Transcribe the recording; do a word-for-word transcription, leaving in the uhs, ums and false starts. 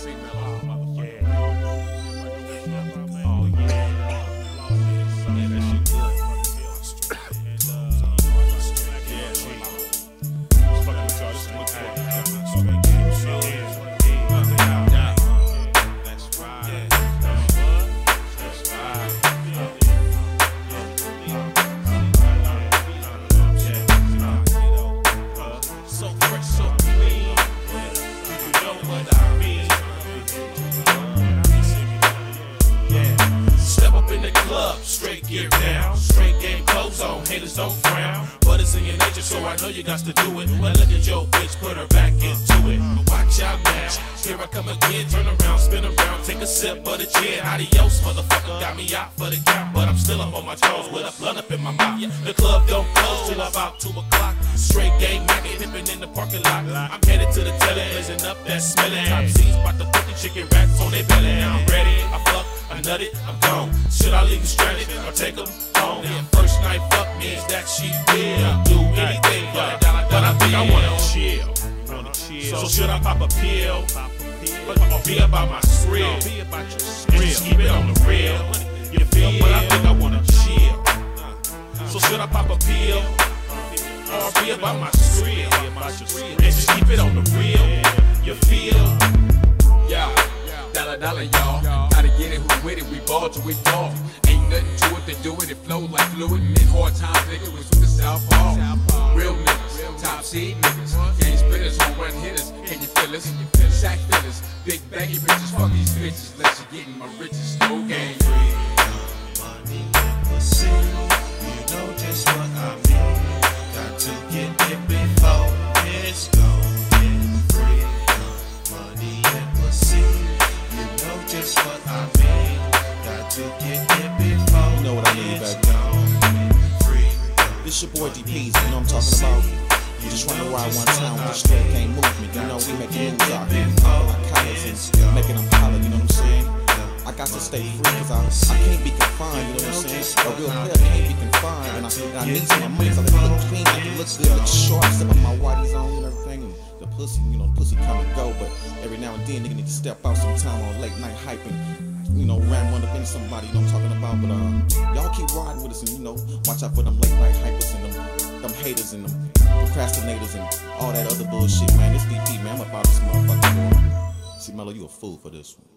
Straight gear down, straight game clothes on, haters don't frown. But it's in your nature, so I know you got to do it. Now look at your bitch, put her back into it. Watch out now, here I come again. Turn around, spin around, take a sip of the gin. Adios, motherfucker, got me out for the count, but I'm still up on my toes with a blunt up in my mouth. The club don't close till about two o'clock. Straight game, mackin', dipping in the parking lot. I'm headed to the telly, blazing up that smelling. Top seats, bout to put the chicken rats on their belly. I'm ready, I fuck, I nut it, I'm gone. Should I leave you stranded or take them home? Yeah, first night fuck means that she will do anything for that dollar, but I think I wanna chill. So should I pop a pill? Or be about my skrill? And just keep it on the real. You feel? But I think I wanna chill. So should I pop a pill? Or be about my skrill? And just keep it on the real. You feel? Yeah. Dollar, dollar, y'all. Gotta get it, who with it, we ball till we fall. Ain't nothing to it, they do it, it flows like fluid. And in hard times, nigga, was with the Southpaw. Real niggas, top seed niggas. Game spitters, home run hitters. Can you feel us? Sack fillers, big baggy bitches, fuck these bitches. Unless you're getting my riches, no game. Money, pussy, you know just what I mean. Got to get it before it's gone. Free money and pussy. You know just what I mean. Got to get it before you know what I mean, it's baby. gone. Free. This your boy D P's, you know what I'm talking about? You just wanna ride one time with the straight game movement. You know, we making moves out here. Our collars and making them holler, you know what I'm saying? I got to stay free because I, I can't be confined, you know what I'm saying? A real player can't be confined. And I, and I need some money so I can look clean, I can look good, look sharp, step on my whiteys on and everything. And the pussy, you know, the pussy come and go, but every now and then nigga need to step out sometime on late night hyping. You know, ram one up into somebody, you know what I'm talking about. But uh, y'all keep riding with us and, you know, watch out for them late night hypers and them, them haters and them procrastinators and all that other bullshit, man. This D P, man, I'm about this motherfucker. See, Mello, you a fool for this one.